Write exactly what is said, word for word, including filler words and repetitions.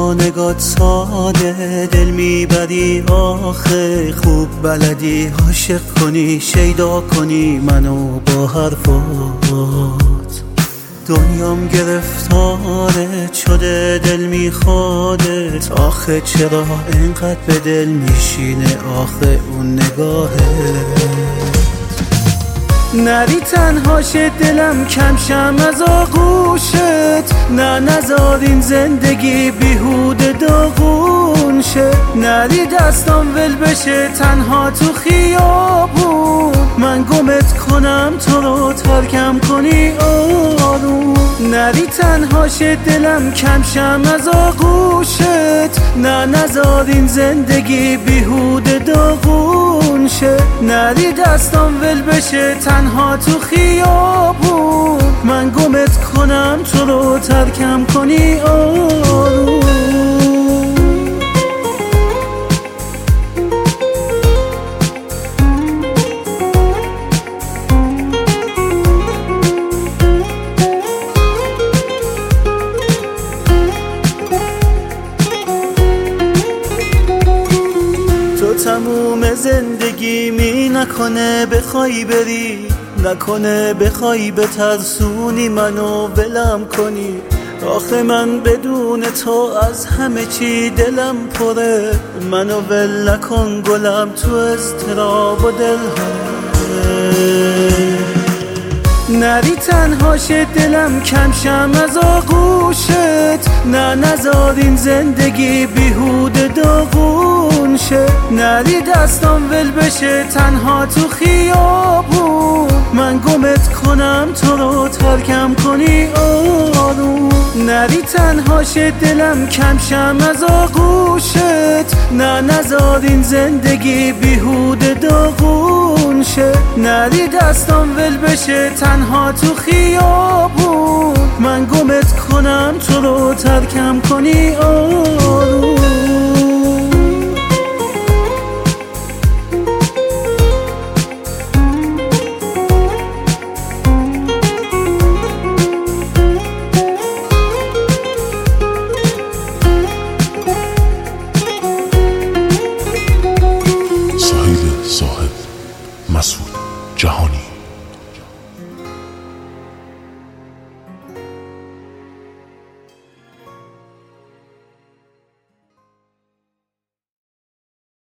با نگات ساده دل میبری آخه، خوب بلدی عاشق کنی، شیدا کنی منو با حرفات. دنیام گرفتارت شده دل میخوادت، آخه چرا اینقدر به دل میشینه آخه اون نگاهت. نری تنها شه دلم کم شم از آغوشت، نه نذار این زندگی بیهوده داغون شه. نری دستام ول بشه تنها تو خیابون، من گمت کنم تو رو ترکم کنی آروم. نری تنها شه دلم کم شم از آغوشت، نه نذار این زندگی بیهوده داغون شه. نری دستام ول بشه تنها تو خیابون، من گمت کنم تو رو ترکم کنی آروم. تموم زندگی می نکنه بخوای بری، نکنه بخوای بترسونی منو ولم کنی. آخه من بدون تو از همه چی دلم پره، منو ول نکن گلم تو اضطراب و دلهره. نری تنها شه دلم کم شم از آغوشت، نه نذار این زندگی بیهوده داغون شه. نری دستام ول بشه تنها تو خیابون، من گمت کنم تو رو ترکم کنی آروم. نری تنها شه دلم کم شم از آغوشت، نه نذار این زندگی بیهوده داغون شه. نری دستام ول بشه تنها تو خیابون، من گمت کنم تو رو ترکم کنی آروم.